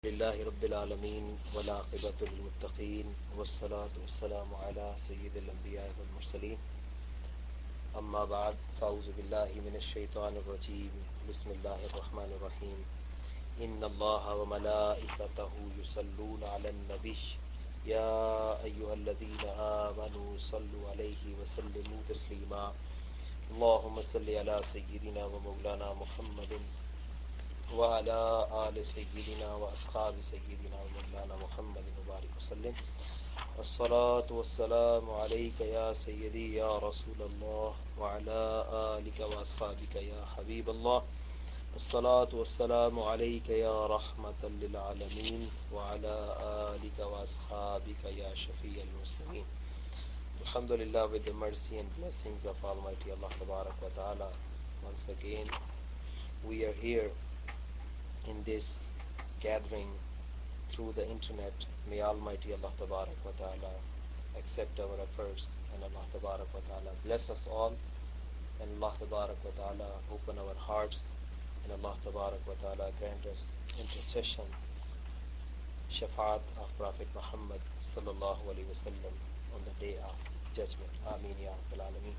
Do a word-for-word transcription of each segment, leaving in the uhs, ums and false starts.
لله رب العالمين والعاقبة للمتقين والصلاة والسلام على سيد الأنبياء والمرسلين أما بعد فأعوذ بالله من الشيطان الرجيم بسم الله الرحمن الرحيم إن الله وملائكته يصلون على النبي يا أيها الذين آمنوا صلوا عليه وسلموا تسليما اللهم صل على سيدنا ومولانا محمد وعلى آل سيدنا وأصحاب سيدنا ومولانا محمد وبارك وسلم الصلاة والسلام عليك يا سيدي يا رسول الله وعلى آلك وأصحابك يا حبيب الله الصلاة والسلام عليك يا رحمة للعالمين وعلى آلك وأصحابك يا شفيع المسلمين. Alhamdulillah, with the mercy and blessings of Almighty Allah Tabarak wa Ta'ala, once again we are here in this gathering through the internet. May Almighty Allah Tabarak wa Ta'ala accept our efforts, and Allah Tabarak wa Ta'ala bless us all, and Allah Tabarak wa Ta'ala open our hearts, and Allah Tabarak wa Ta'ala grant us intercession, shafaat of Prophet Muhammad sallallahu alaihi wasallam on the day of judgment. Ameen ya Rabbil Alameen.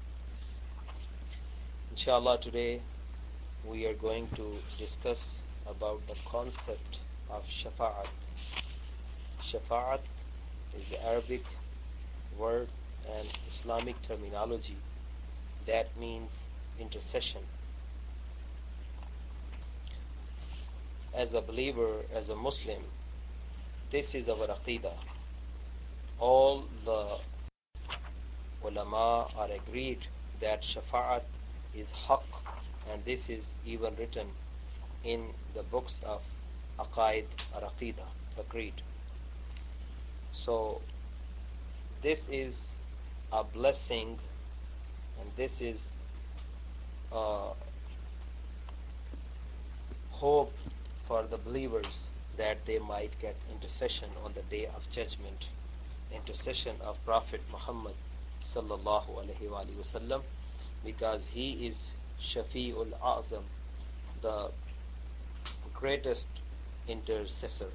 Inshallah, today we are going to discuss about the concept of shafa'at. Shafa'at is the Arabic word and Islamic terminology that means intercession. As a believer, as a Muslim, this is our aqidah. All the ulama are agreed that shafa'at is haqq, and this is even written in the books of Aqaid or Aqidah, the creed. So this is a blessing, and this is a hope for the believers that they might get intercession on the day of judgment, intercession of Prophet Muhammad sallallahu alaihi wasallam, because he is Shafi'ul A'zam, the greatest intercessor.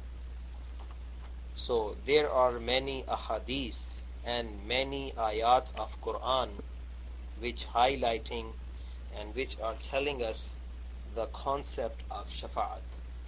So there are many ahadith and many ayat of Quran which highlighting and which are telling us the concept of shafa'at.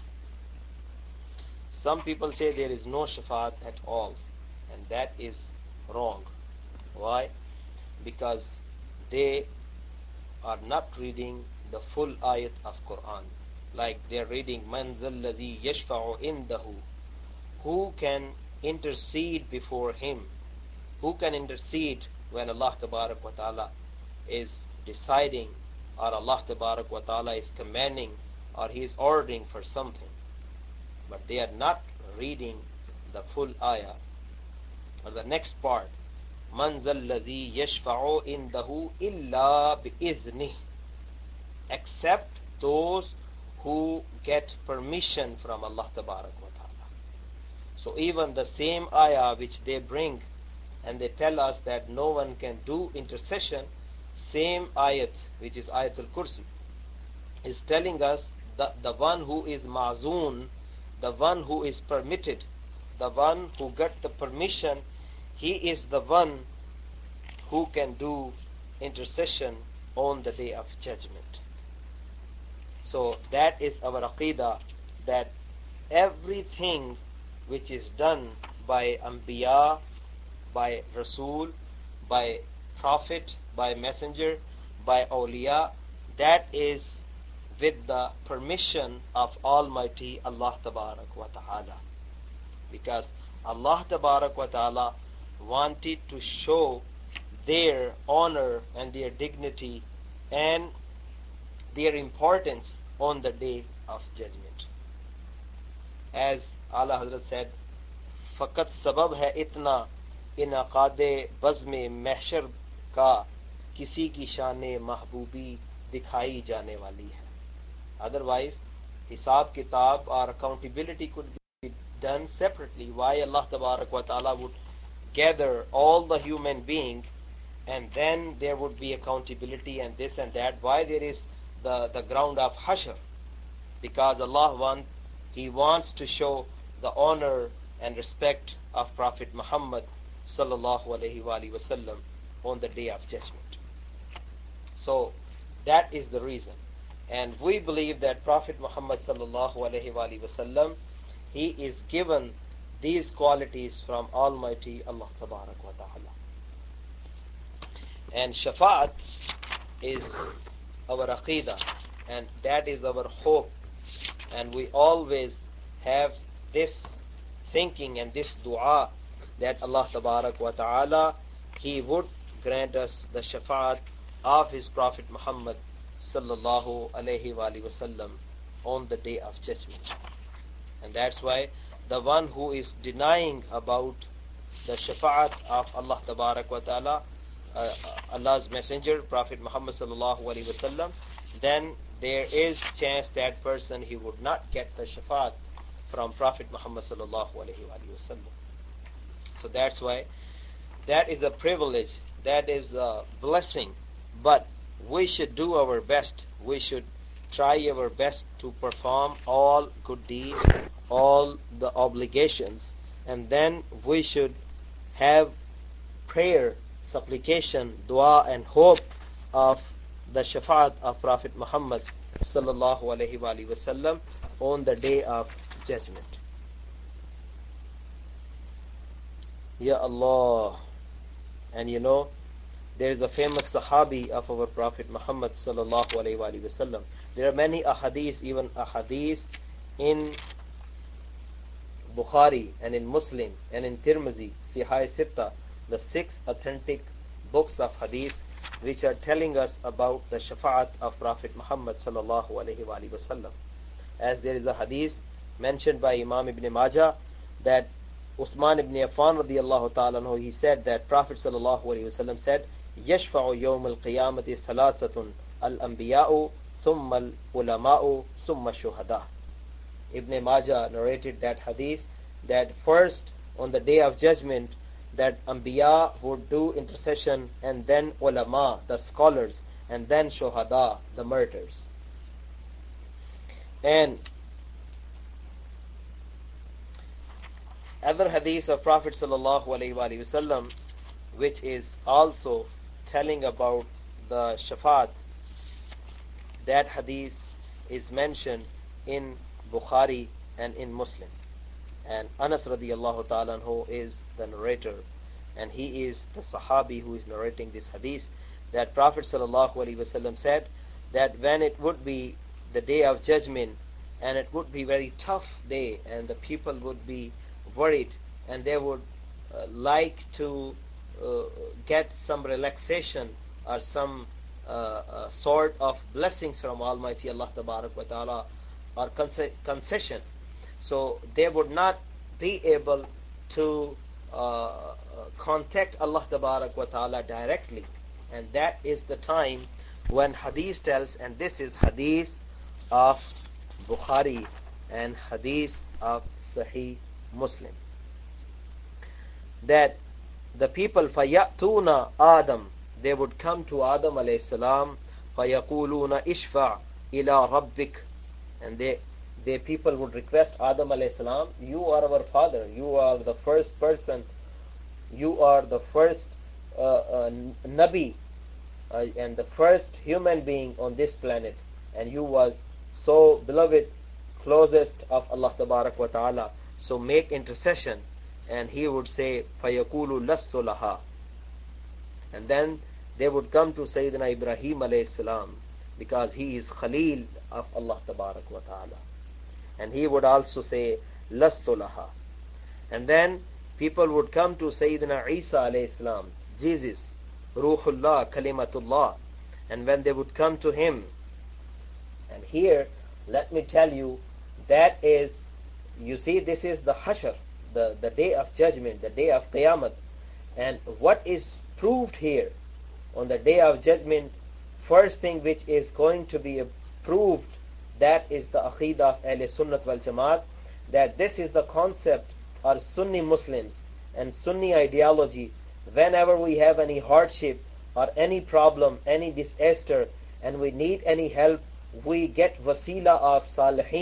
Some people say there is no shafa'at at all, and that is wrong. Why? Because they are not reading the full ayat of Quran. Like they are reading Man dhal ladhi yashfa'u indahu, who can intercede before him, who can intercede when Allah Tabarak wa Ta'ala is deciding, or Allah Tabarak wa Ta'ala is commanding, or he is ordering for something. But they are not reading the full ayah or the next part. Man dhal ladhi yashfa'u indahu illa bi'idhnih, except those who get permission from Allah Tabarak wa Ta'ala. So even the same ayah which they bring and they tell us that no one can do intercession, same ayat which is Ayatul Kursi is telling us that the one who is ma'zoon, the one who is permitted, the one who got the permission, he is the one who can do intercession on the day of judgment. So that is our aqidah, that everything which is done by Anbiya, by Rasul, by Prophet, by Messenger, by Awliya, that is with the permission of Almighty Allah Tabarak wa Ta'ala. Because Allah Tabarak wa Ta'ala wanted to show their honor and their dignity and their importance on the day of judgment. As Allah Hazrat said, Fakat sabab hai itna in aqade bazme mahshar ka kisi ki shane mahbubi dikhai jane wali hai. Otherwise, hisab kitab or accountability could be done separately. Why Allah Tabarak wa Ta'ala would gather all the human being, and then there would be accountability and this and that. Why there is the, the ground of hashr? Because Allah want he wants to show the honor and respect of Prophet Muhammad sallallahu alaihi wasallam on the day of judgment. So that is the reason. And we believe that Prophet Muhammad sallallahu alaihi wasallam, he is given these qualities from Almighty Allah Tabarak wa Ta'ala. And Shafa'at is our Aqidah, and that is our hope. And we always have this thinking and this dua that Allah Tabarak wa Ta'ala, He would grant us the Shafa'at of His Prophet Muhammad sallallahu alayhi wa sallam on the day of judgment. And that's why the one who is denying about the Shafa'at of Allah Tabarak wa Ta'ala, uh, Allah's Messenger, Prophet Muhammad sallallahu alayhi wa sallam, then there is chance that person he would not get the Shafa'at from Prophet Muhammad sallallahu alayhi wa sallam. So that's why that is a privilege, that is a blessing, but we should do our best. We should try our best to perform all good deeds, all the obligations, and then we should have prayer, supplication, dua, and hope of the Shafa'at of Prophet Muhammad sallallahu alaihi wasallam on the day of judgment. Ya Allah. And you know, there is a famous Sahabi of our Prophet Muhammad sallallahu alaihi wasallam. There are many ahadith, even ahadith in Bukhari and in Muslim and in Tirmizi, Sihah Sitta, the six authentic books of hadith, which are telling us about the Shafa'at of Prophet Muhammad sallallahu alaihi wasallam. As there is a hadith mentioned by Imam Ibn Majah that Uthman ibn Affan radiyallahu ta'ala anhu, he said that Prophet sallallahu alaihi wasallam said, يشفع يوم القيامة ثلاثة الأنبياء ثم العلماء ثم الشهداء. Ibn Majah narrated that hadith that first on the day of judgment that Anbiya would do intercession, and then ulama, the scholars, and then shuhada, the martyrs. And other hadith of Prophet sallallahu alaihi wasallam, which is also telling about the Shafa'at, that hadith is mentioned in Bukhari and in Muslim. And Anas radiyallahu ta'ala anhu is the narrator, and he is the Sahabi who is narrating this hadith, that Prophet sallallahu alaihi wasallam said that when it would be the day of judgment, and it would be very tough day, and the people would be worried, and they would uh, like to uh, get some relaxation or some uh, uh, sort of blessings from Almighty Allah Tabarak wa Ta'ala, or conce- concession. So they would not be able to uh, contact Allah Tabarak wa Ta'ala directly. And that is the time when hadith tells, and this is hadith of Bukhari and hadith of Sahih Muslim, that the people فَيَأْتُونَ Adam, they would come to Adam alayhi salam, فَيَقُولُونَ إِشْفَعْ إِلَىٰ رَبِّكَ, and they, they people would request Adam alayhi salam, you are our father, you are the first person, you are the first uh, uh, Nabi, uh, and the first human being on this planet, and you was so beloved, closest of Allah Tabarak wa Ta'ala, so make intercession. And he would say, فَيَقُولُ لَسْتُ لَهَا, and then they would come to Sayyidina Ibrahim alayhi salam, because he is Khalil of Allah Tabarak wa Ta'ala, and he would also say لَسْتُ لَهَا. And then people would come to Sayyidina Isa alayhi salam, Jesus, Ruhullah, Kalimatullah, and when they would come to him, and here let me tell you, that is, you see, this is the Hashr, the, the day of judgment, the day of Qiyamah. And what is proved here on the day of judgment, first thing which is going to be proved, that is the Aqidah of Ahl Sunnat wal Jamaat, that this is the concept or Sunni Muslims and Sunni ideology. Whenever we have any hardship or any problem, any disaster, and we need any help, we get wasila of Salihin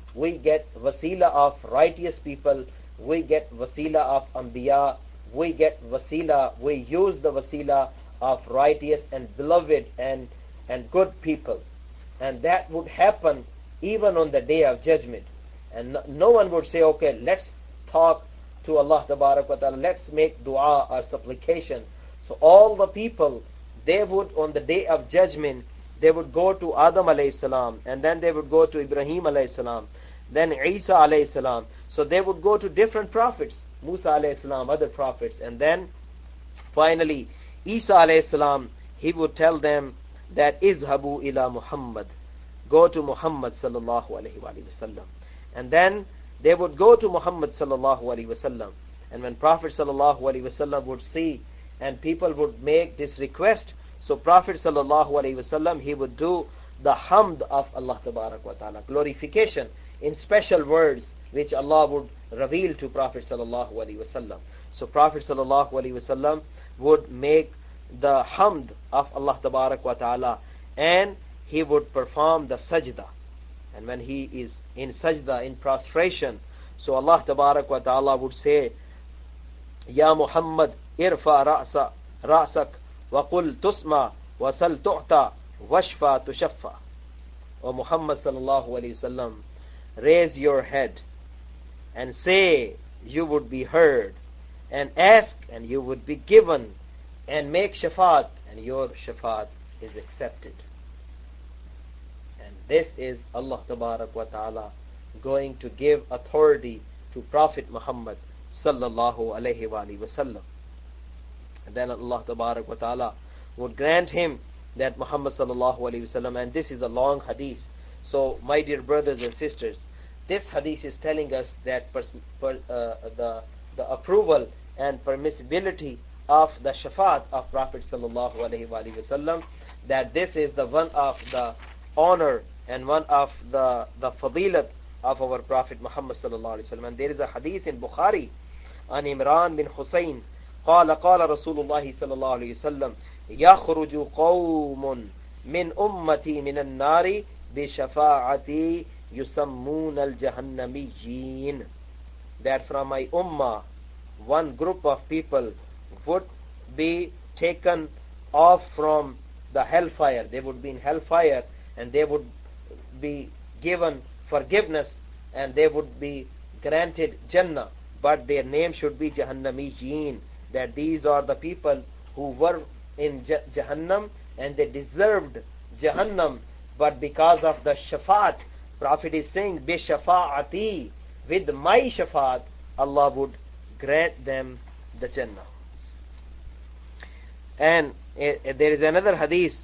we get wasila of righteous people, we get wasila of anbiya, we get wasila, we use the wasila of righteous and beloved and, and good people. And that would happen even on the day of judgment. And no, no one would say, okay, let's talk to Allah Tabarak wa Ta'ala, let's make dua or supplication. So all the people, they would, on the day of judgment, they would go to Adam alayhi salam, and then they would go to Ibrahim alayhi salam, then Isa alayhi salam. So they would go to different prophets, Musa alayhi salam, other prophets, and then finally Isa alayhi salam, he would tell them that izhabu ila Muhammad, go to Muhammad sallallahu alayhi wa sallam. And then they would go to Muhammad sallallahu alayhi wa sallam. And when Prophet sallallahu alayhi wa sallam would see, and people would make this request, so Prophet sallallahu alayhi wa sallam, he would do the hamd of Allah tabarak wa ta'ala, glorification in special words which Allah would reveal to Prophet sallallahu alayhi wa sallam. So Prophet sallallahu alayhi wa sallam would make the hamd of Allah tabarak wa ta'ala, and he would perform the sajda. And when he is in sajda, in prostration, so Allah tabarak wa ta'ala would say, Ya Muhammad, irfa ra'sa ra'sak wa qul tusma wa sal tu'ta washfa tushaffa. O Muhammad sallallahu alayhi wasallam, raise your head and say you would be heard, and ask and you would be given, and make shafaat and your shafaat is accepted. And this is Allah tabarak wa ta'ala going to give authority to Prophet Muhammad sallallahu alayhi wa alihi wasallam. And then Allah tabarak wa ta'ala would grant him that Muhammad sallallahu alayhi wasallam, and this is a long hadith. So my dear brothers and sisters, this hadith is telling us that pers- per, uh, the the approval and permissibility of the shafaat of Prophet sallallahu alayhi wa alihi wasallam, that this is the one of the honor and one of the the fadilat of our Prophet Muhammad sallallahu alayhi wasallam. And there is a hadith in Bukhari on Imran bin Husayn, قال قال رسول الله صلى الله عليه وسلم يخرج قوم من أمتي من النار بشفاعتي يسمون الجهنميين, that from my ummah one group of people would be taken off from the hellfire. They would be in hellfire, and they would be given forgiveness, and they would be granted Jannah, but their name should be Jahannamiyin, that these are the people who were in Jahannam and they deserved Jahannam, but because of the shafaat, Prophet is saying, bi shafaati, with my shafaat, Allah would grant them the Jannah. And uh, there is another hadith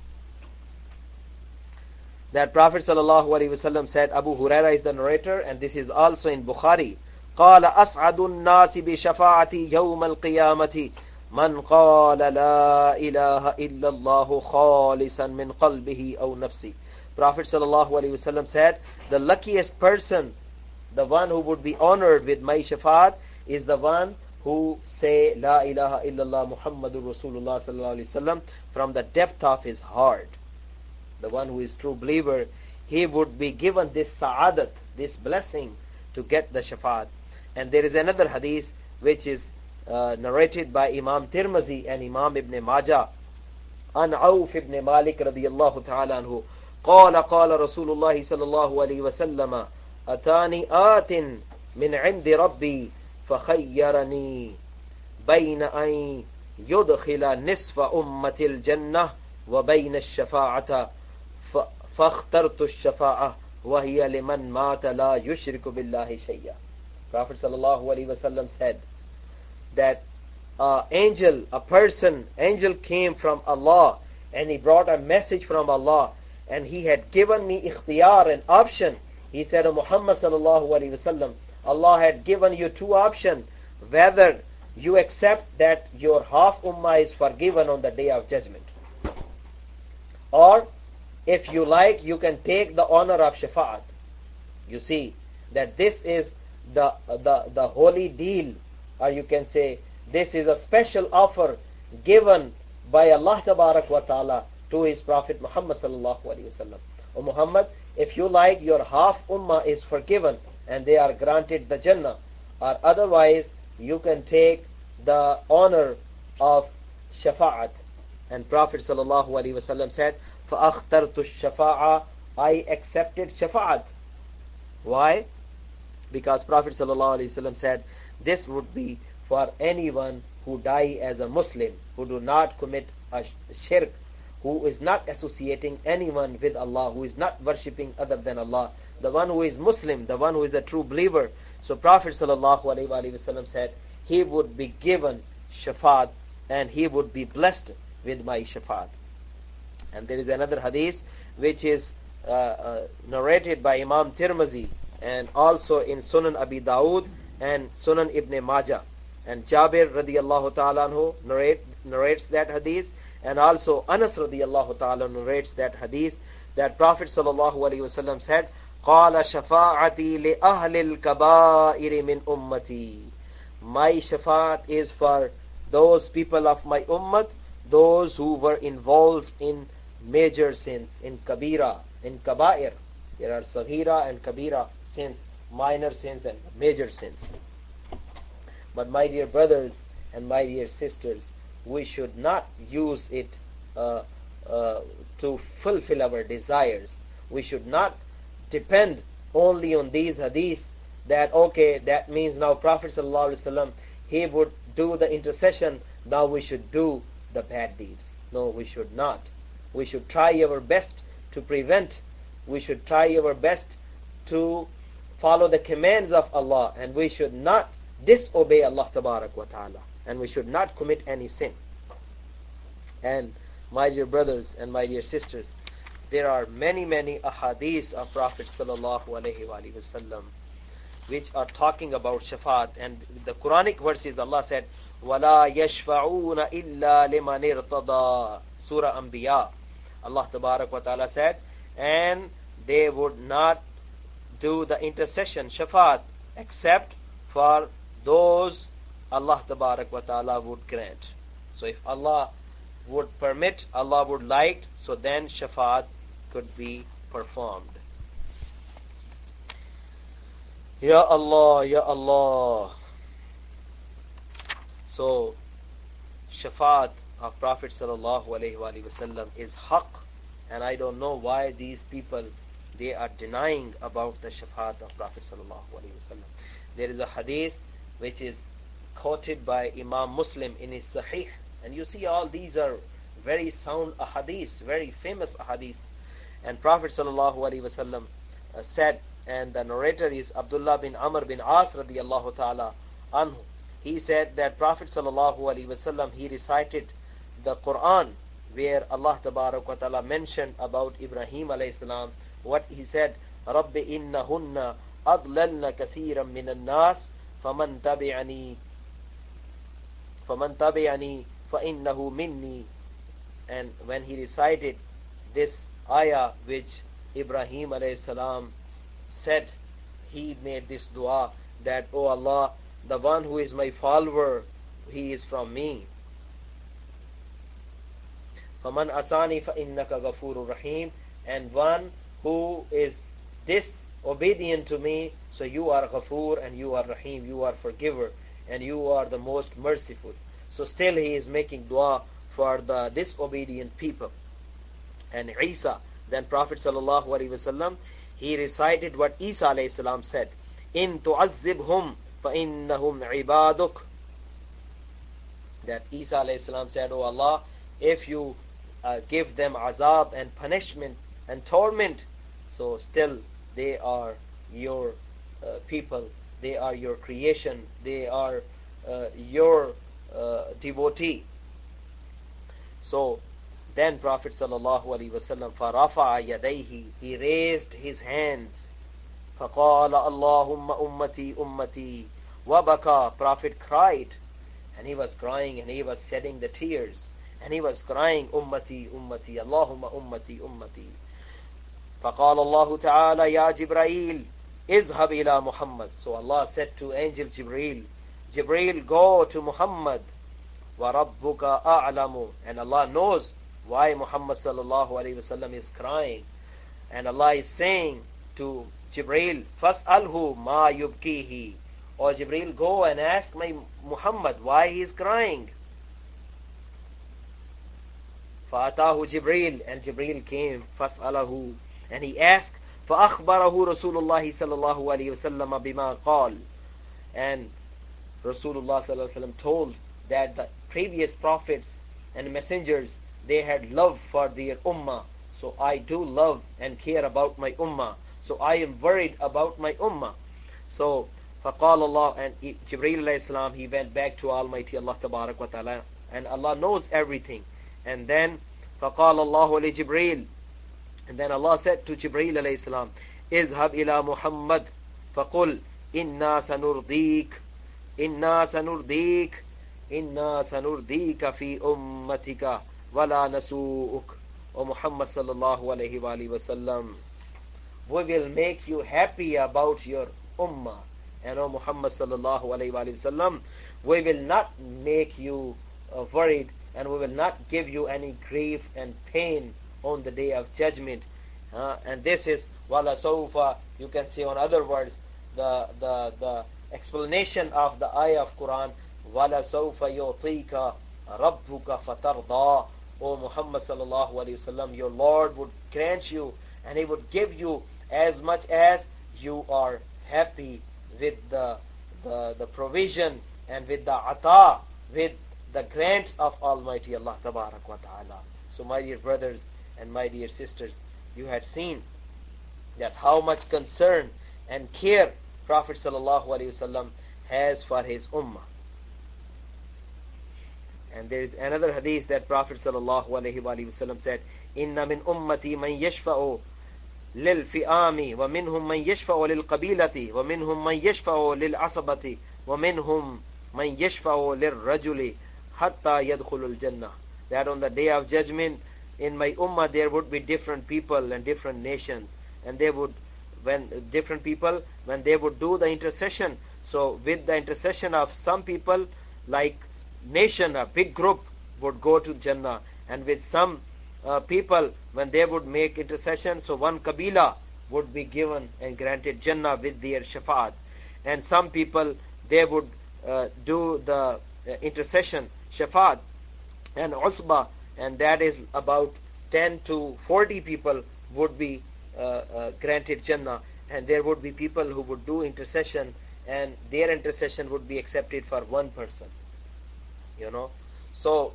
that Prophet sallallahu alaihi wasallam said, Abu Huraira is the narrator, and this is also in Bukhari. قال أسعد الناس بشفاعتي يوم القيامة من قال لا إله إلا الله خالصا من قلبه أو نفسه. Prophet sallallahu alaihi wasallam said, the luckiest person, the one who would be honored with my shafaat, is the one who say La ilaha illallah Muhammadur Rasulullah sallallahu alaihi wasallam from the depth of his heart. The one who is true believer, he would be given this sa'adat, this blessing to get the shafaat. And there is another hadith which is uh, narrated by Imam Tirmizi and Imam Ibn Majah an Auf ibn Malik radiyallahu ta'ala anhu قال قال رسول الله صلى الله عليه وسلم أتاني آت من عند ربي فخيرني بين أن يدخل نصف أمة الجنة وبين الشفاعة فاخترت الشفاعة وهي لمن مات لا يشرك بالله شيئا. Prophet sallallahu alaihi wasallam said that uh, angel, a person, angel came from Allah, and he brought a message from Allah, and he had given me ikhtiyar, an option. He said, oh, Muhammad sallallahu alaihi wasallam, Allah had given you two options, whether you accept that your half ummah is forgiven on the day of judgment, or if you like, you can take the honor of shafaat. You see that this is the the the holy deal, or you can say this is a special offer given by Allah tabarak wa ta'ala to his Prophet Muhammad sallallahu alaihi wasallam. O Muhammad, if you like, your half ummah is forgiven and they are granted the Jannah, or otherwise you can take the honor of shafa'at. And Prophet sallallahu alaihi wasallam said, فَأَخْتَرْتُ الشَّفَاعَةَ, I accepted shafa'at. Why? Because Prophet sallallahu alaihi wasallam said, this would be for anyone who die as a Muslim, who do not commit a shirk, who is not associating anyone with Allah, who is not worshipping other than Allah, the one who is Muslim, the one who is a true believer. So Prophet sallallahu alaihi wasallam said, he would be given shafaat and he would be blessed with my shafaat. And there is another hadith which is uh, uh, narrated by Imam Tirmizi and also in Sunan Abi Dawood and Sunan Ibn Majah. And Jabir radiyallahu ta'ala anhu narrate, narrates that hadith, and also Anas radiyallahu ta'ala narrates that hadith, that Prophet sallallahu alaihi wasallam said, قَالَ شَفَاعَتِي لِأَهْلِ الْكَبَائِرِ مِنْ أُمَّتِي, my shafaat is for those people of my ummah, those who were involved in major sins, in kabira, in kabair. There are saghira and kabira sins, minor sins and major sins. But my dear brothers and my dear sisters, we should not use it uh, uh, to fulfill our desires. We should not depend only on these hadiths that, okay, that means now Prophet sallallahu alaihi wasallam, he would do the intercession, now we should do the bad deeds. No, we should not. We should try our best to prevent. We should try our best to follow the commands of Allah, and we should not disobey Allah tabarak wa ta'ala, and we should not commit any sin. And my dear brothers and my dear sisters, there are many many ahadith of Prophet sallallahu alaihi wasallam which are talking about shafaat, and the Quranic verses Allah said, وَلَا يَشْفَعُونَ إِلَّا لِمَنِ ارْتَضَى, Surah Anbiya. Allah tabarak wa ta'ala said, and they would not do the intercession, shafaat, except for those Allah tabarak wa ta'ala would grant. So if Allah would permit, Allah would like, so then shafaat could be performed. Ya Allah, Ya Allah. So shafaat of Prophet sallallahu alaihi wasallam is haqq, and I don't know why these people, they are denying about the shafaat of Prophet sallallahu alaihi wasallam. There is a hadith which is quoted by Imam Muslim in his Sahih, and you see all these are very sound ahadith, very famous ahadith. And Prophet sallallahu alaihi wasallam uh, said, and the narrator is Abdullah bin Amr bin As radiyallahu ta'ala anhu. He said that Prophet sallallahu alaihi wasallam, he recited the Quran where Allah tabarak wa ta'ala mentioned about Ibrahim alayhi salam. What he said, رَبِّ إِنَّهُنَّ أَضْلَلْنَ كَثِيرًا مِنَ النَّاسِ فَمَنْ تَبِعَنِي فَمَنْ تَبِعَنِي فَإِنَّهُ مِنِّي. And when he recited this ayah which Ibrahim alayhi salam said, he made this dua that, oh Allah, the one who is my follower, he is from me. فَمَنْ أَسَانِي فَإِنَّكَ غَفُورٌ رَحِيمٌ. And one who is disobedient to me, so you are Ghafoor and you are Rahim, you are forgiver and you are the most merciful. So still he is making dua for the disobedient people. And Isa, then Prophet sallallahu alaihi wasallam, he recited what Isa alayhi salam said, in tu'azzibhum fa innahum ibaduk. That Isa alayhi salam said, oh Allah, if you uh, give them azab and punishment and torment, so still they are your uh, people, they are your creation, they are uh, your uh, devotee. So then Prophet sallallahu alaihi wasallam, فَرَفَعَ يَدَيْهِ, he raised his hands, فَقَالَ اللَّهُمَّ أُمَّتِي أُمَّتِي وَبَكَى. Prophet cried, and he was crying and he was shedding the tears, and he was crying, ummati ummati Allahumma ummati ummati. فقال الله تعالى يا جبرائيل اذهب إلى محمد. So Allah said to angel Jibreel, Jibreel, go to Muhammad. وَرَبُّكَ أَعْلَمُ. And Allah knows why Muhammad sallallahu alayhi wasallam is crying. And Allah is saying to Jibreel, فَاسْأَلْهُ مَا يُبْكِيهِ. Or Jibreel, go and ask my Muhammad why he is crying. فَأَتَاهُ Jibreel, and Jibreel came, فَاسْأَلَهُ, and he asked, فَأَخْبَرَهُ رَسُولُ اللَّهِ صَلَّى اللَّهُ عَلَيْهِ وَسَلَّمَ بِمَا قَالَ. And Rasulullah sallallahu alaihi wasallam told that the previous prophets and messengers, they had love for their ummah. So I do love and care about my ummah. So I am worried about my ummah. So فَقَالَ اللَّهُ, and Jibreel alayhi salam, he went back to Almighty Allah tabarak wa ta'ala, and Allah knows everything. And then فَقَالَ اللَّهُ لِجِبْرِيلِ, and then Allah said to Jibreel alayhi salam, اذهب إلى محمد فقل إنا سنرضيك إنا سنرضيك إنا سنرضيك في أمتك ولا نسوءك. O Muhammad sallallahu alayhi wa alihi wa sallam, we will make you happy about your ummah. And O Muhammad sallallahu alayhi wa alihi wa sallam, we will not make you uh, worried, and we will not give you any grief and pain on the day of judgment. Uh, and this is wala sawfa, you can say on other words, the, the, the explanation of the ayah of Quran, wala sawfa yutika rabbuka fatarda. O Muhammad sallallahu alayhi wa sallam, your Lord would grant you, and He would give you as much as you are happy with the, the, the provision and with the ata, with the grant of Almighty Allah tabarak wa ta'ala. So my dear brothers and my dear sisters, you had seen that how much concern and care Prophet sallallahu alayhi wa sallam has for his ummah. And there is another hadith that Prophet sallallahu alayhi wa sallam said, Inna min ummati man yashfa'u lil fi'ami, wa minhum man yashfa'u lil qabilati, wa minhum man yashfa'u lil asabati, wa minhum man yashfa'u lil rajuli, hatta yadkhulul jannah. That on the day of judgment, in my ummah there would be different people and different nations, and they would, when different people, when they would do the intercession, so with the intercession of some people, like nation, a big group would go to Jannah, and with some uh, people, when they would make intercession, so one Kabila would be given and granted Jannah with their shafaat. And some people, they would uh, do the uh, intercession, shafaat and usba, and that is about ten to forty people would be uh, uh, granted Jannah, and there would be people who would do intercession, and their intercession would be accepted for one person. You know, so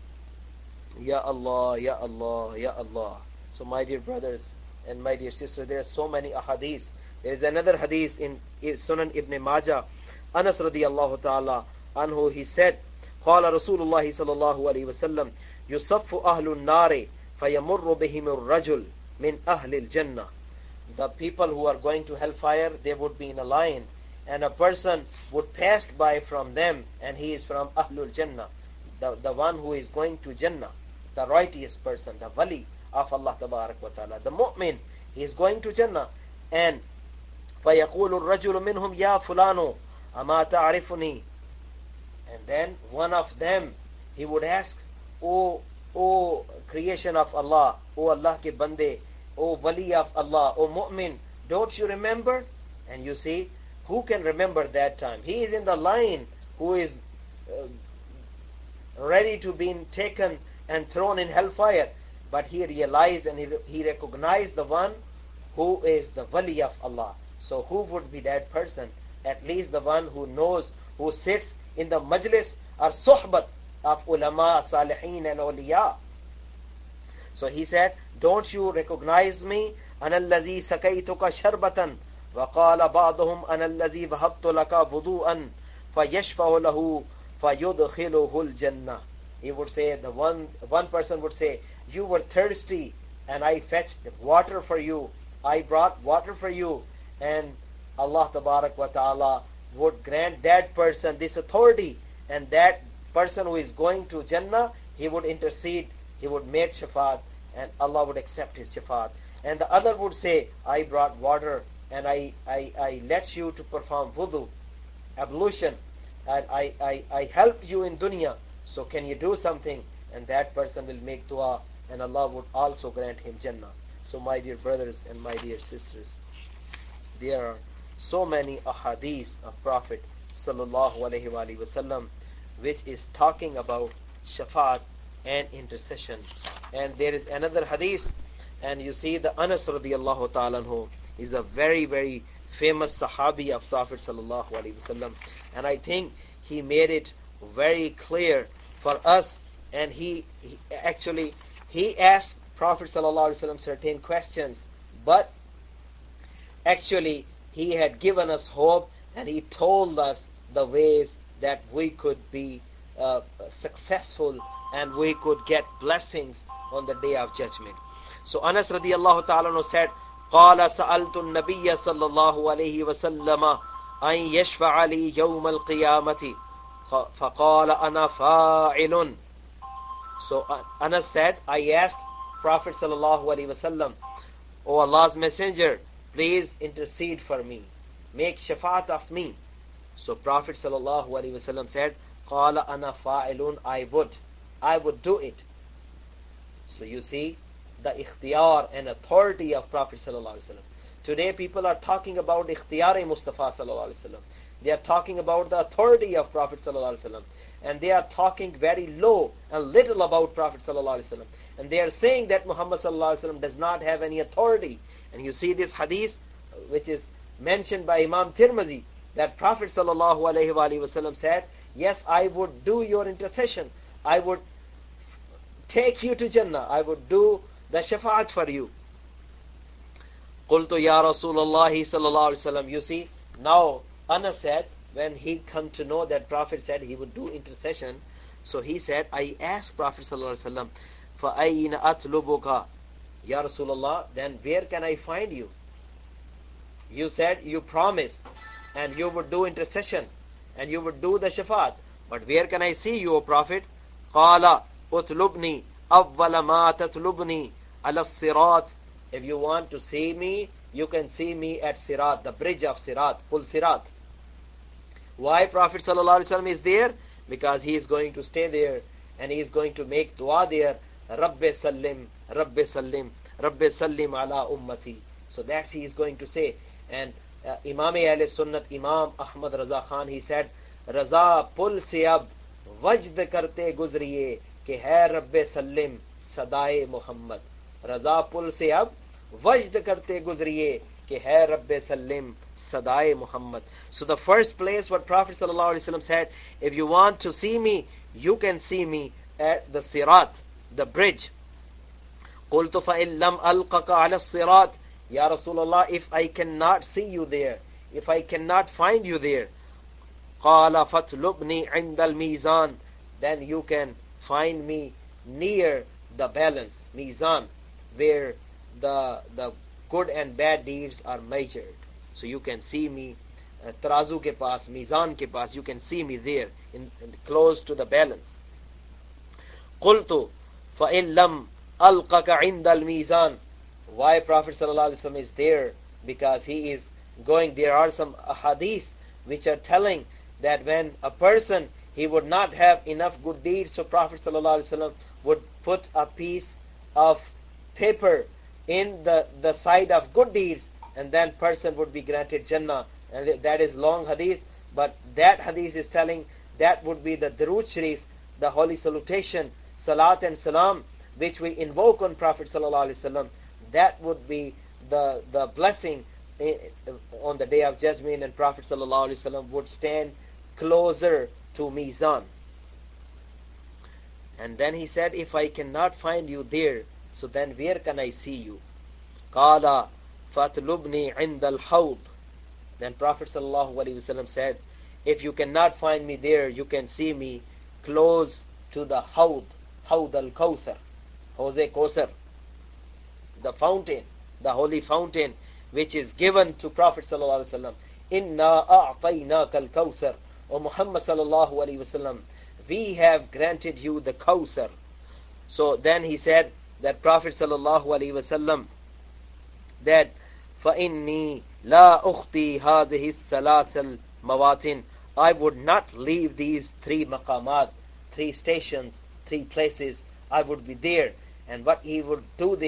Ya Allah, Ya Allah, Ya Allah. So my dear brothers and my dear sisters, there are so many ahadith. There is another hadith in Sunan Ibn Majah. Anas radiyallahu ta'ala anhu, he said, قال رسول الله صلى الله عليه وسلم يصف أهل النار فيمر بهم الرجل من أهل الجنة. The people who are going to hellfire, they would be in a line, and a person would pass by from them, and he is from Ahlul Jannah, the, the one who is going to Jannah, the righteous person, the wali of Allah Tabarak wa Ta'ala, the mu'min, he is going to Jannah. And فَيَقُولُ الرَّجُلُ مِنْهُمْ يَا فُلَانُ أَمَا تَعْرِفُنِي. And then one of them, he would ask, O, O creation of Allah, O Allah ke bande, O wali of Allah, O mu'min, don't you remember? And you see, who can remember that time? He is in the line who is uh, ready to be taken and thrown in hellfire. But he realized and he, he recognized the one who is the wali of Allah. So who would be that person? At least the one who knows, who sits in the majlis or suhbat of ulama, salihin and awliya. So he said, don't you recognize me? أَنَا الَّذِي سَكَيْتُكَ شَرْبَةً وَقَالَ بَعْضُهُمْ أَنَا الَّذِي وَهَبْتُ لَكَ وُضُوءًا فَيَشْفَعُ لَهُ فَيُدْخِلُهُ الْجَنَّةِ. He would say, the one one person would say, you were thirsty and I fetched water for you, I brought water for you, and Allah Tabarak wa Ta'ala would grant that person this authority, and that person who is going to Jannah, he would intercede, he would make shafaat, and Allah would accept his shafaat. And the other would say, I brought water and I, I, I let you to perform wudu, ablution, and I, I, I helped you in dunya, so can you do something? And that person will make dua, and Allah would also grant him Jannah. So my dear brothers and my dear sisters, there are so many ahadith of Prophet sallallahu alaihi wasallam which is talking about shafaat and intercession. And there is another hadith, and you see the Anas radiallahu ta'ala anhu is a very very famous sahabi of Prophet sallallahu alaihi wasallam, and I think he made it very clear for us. And he, he actually he asked Prophet sallallahu alaihi wasallam certain questions, but actually he had given us hope, and he told us the ways that we could be uh, successful and we could get blessings on the day of judgment. So Anas radiallahu ta'ala anhu said, قال سألت النبي صلى الله عليه وسلم أن يشفع لي يوم القيامة فقال أنا فاعل. So Anas said, I asked Prophet sallallahu alaihi wasallam, O Allah's Messenger, please intercede for me, make shafaat of me. So Prophet sallallahu alaihi wasallam said, قال أنا فاعل, I would, I would do it. So you see the ikhtiyar and authority of Prophet sallallahu alaihi wasallam. Today people are talking about ikhtiyar Mustafa sallallahu alaihi wasallam. They are talking about the authority of Prophet sallallahu alaihi wasallam, and they are talking very low and little about Prophet sallallahu alaihi wasallam, and they are saying that Muhammad sallallahu alaihi wasallam does not have any authority. And you see this hadith which is mentioned by Imam Tirmizi, that Prophet sallallahu alaihi wasallam said, yes, I would do your intercession, I would take you to Jannah, I would do the shafaat for you. Qultu ya Rasulullah sallallahu alaihi wasallam. You see, now Anas said, when he come to know that Prophet said he would do intercession, so he said, I asked Prophet sallallahu alaihi wasallam, فَأَيْنَ أَطْلُبُكَ Ya Rasulullah, then where can I find you? You said you promised and you would do intercession and you would do the shafaat, but where can I see you, O Prophet? قَالَ أُطْلُبْنِي أَوَّلَ مَا تَطْلُبْنِي عَلَى الصِّرَاطِ. If you want to see me, you can see me at Sirat, the bridge of Sirat, Pul Sirat. Why Prophet sallallahu alaihi wasallam is there? Because he is going to stay there and he is going to make dua there. Rabbi Sallim, Rabbi Sallim, Rabbi Sallim ala ummati. So that's he is going to say. And uh, Imam Ahl Sunnat, Imam Ahmad Raza Khan, he said, Raza pul se ab wajd karte guzriye ke hai Rabbi Sallim sadaye Muhammad. Raza pul se ab wajd karte guzriye ke hai Rabbi Sallim sadaye Muhammad. So the first place what Prophet sallallahu alaihi wasallam said, if you want to see me, you can see me at the Sirat, the bridge. قُلْتُ فَإِن لَمْ أَلْقَكَ عَلَى الصِّرَاطِ. Ya Rasulullah, if I cannot see you there, if I cannot find you there, قَالَ فَاتْلُبْنِي عِنْدَ الْمِيزَانِ. Then you can find me near the balance, Mizan, where the the good and bad deeds are measured. So you can see me uh, Tarazu ke paas, Mizan ke paas, you can see me there, in, in close to the balance. قُلْتُ فَإِن لَمْ أَلْقَكَ عِنْدَ الْمِيزَانِ. Why Prophet sallallahu alaihi wasallam is there? Because he is going, there are some hadiths which are telling that when a person, he would not have enough good deeds, so Prophet sallallahu alaihi wasallam would put a piece of paper in the, the side of good deeds, and then person would be granted Jannah. And that is long hadith, but that hadith is telling that would be the Durood Sharif, the holy salutation, salat and salam, which we invoke on Prophet sallallahu alaihi wasallam. That would be the the blessing on the day of judgment, and Prophet sallallahu alaihi wasallam would stand closer to Mizan. And then he said, if I cannot find you there, so then where can I see you? Qala fatlubni inda al-hawd. Then Prophet sallallahu alaihi wasallam said, if you cannot find me there, you can see me close to the hawd, hawd al-Kawthar, Hawz-e Kawthar, the fountain, the holy fountain, which is given to Prophet sallallahu alaihi wasallam. Inna a'tainaka al-Kawthar. O Muhammad sallallahu alaihi wasallam, we have granted you the Kawthar. So then he said that Prophet sallallahu alaihi wasallam, that فَإِنِّي لَا أُخْتِي هَذِهِ الثَّلَاثَ الْمَوَاتِنِ. I would not leave these three maqamat, three stations, three places. I would be there. And what he would do there,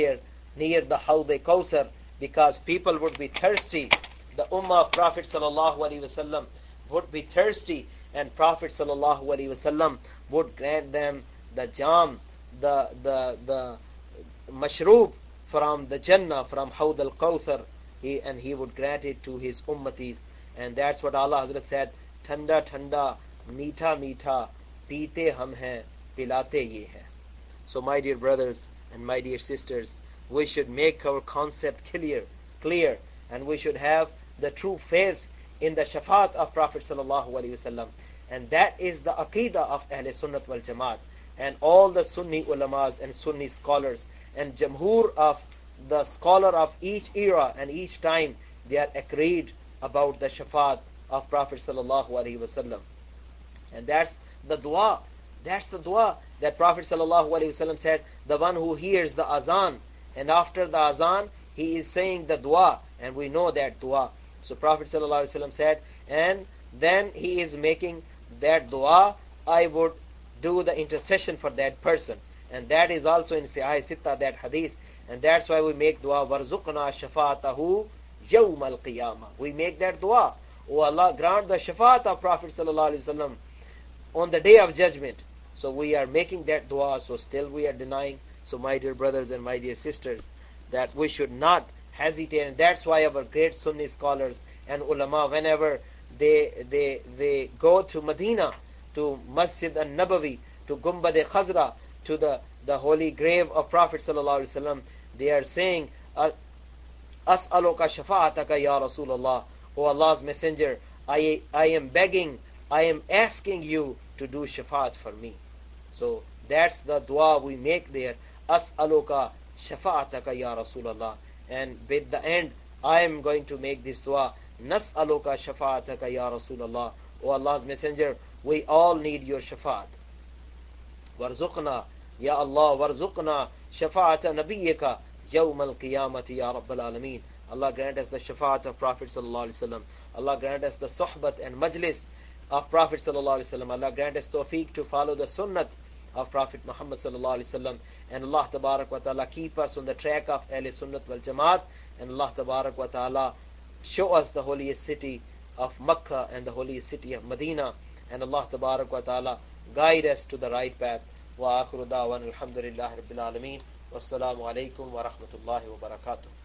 near the Hawd Kawthar, because people would be thirsty. The Ummah of Prophet sallallahu alaihi wasallam would be thirsty, and Prophet sallallahu alaihi wasallam would grant them the jam, the the the mashroob from the Jannah, from Hawd al-Kawthar, he, and he would grant it to his ummatis. And that's what Allah Hazrat said, Thanda thanda, meetha meetha, peete hum hain, pilate ye hai. So my dear brothers and my dear sisters, we should make our concept clear, clear, and we should have the true faith in the shafaat of Prophet sallallahu alaihi wasallam. And that is the aqidah of Ahl Sunnat wal Jamaat. And all the Sunni ulamas and Sunni scholars and Jamhur of the scholar of each era and each time, they are agreed about the shafaat of Prophet sallallahu alaihi wasallam. And that's the dua. That's the dua that Prophet sallallahu alaihi wasallam said, the one who hears the azan, and after the azan, he is saying the dua, and we know that dua. So Prophet sallallahu alaihi wasallam said, and then he is making that dua, I would do the intercession for that person. And that is also in Sahih Sitta, that hadith. And that's why we make dua, warzuqna shafaatahu yawm al-qiyamah. We make that dua. Oh Allah, grant the shafaat of Prophet sallallahu alaihi wasallam on the day of judgment. So we are making that dua, so still we are denying. So my dear brothers and my dear sisters, that we should not hesitate. And that's why our great Sunni scholars and ulama, whenever they they they go to Medina, to Masjid al-Nabawi, to Gumbad Khazra, to the, the holy grave of Prophet sallallahu alaihi wasallam, they are saying, As'aluka shafa'ataka ya Rasulullah. O Allah's Messenger, I, I am begging, I am asking you to do shafa'at for me. So that's the dua we make there. As'aluka shafa'ataka ya Rasulullah. And with the end, I am going to make this dua. Nas'aluka shafa'ataka ya Rasulullah. O Allah's Messenger, we all need your shafa'at. Warzuqna, ya Allah, warzuqna shafa'ata nabiyyika yawm al-qiyamati ya Rabbal Alameen. Allah grant us the shafa'at of Prophet sallallahu alaihi wasallam. Allah grant us the sohbat and majlis of Prophet sallallahu alaihi wasallam. Allah grant us tawfiq to follow the sunnat of Prophet Muhammad sallallahu alaihi wasallam. And Allah tabarak wa ta'ala keep us on the track of Ahl Sunnat wal Jamaat. And Allah tabarak wa ta'ala show us the holiest city of Makkah and the holiest city of Medina. And Allah tabarak wa ta'ala guide us to the right path. Wa akhiru da'wan alhamdulillahi rabbil alameen. Wassalamu alaikum wa rahmatullahi wa barakatuh.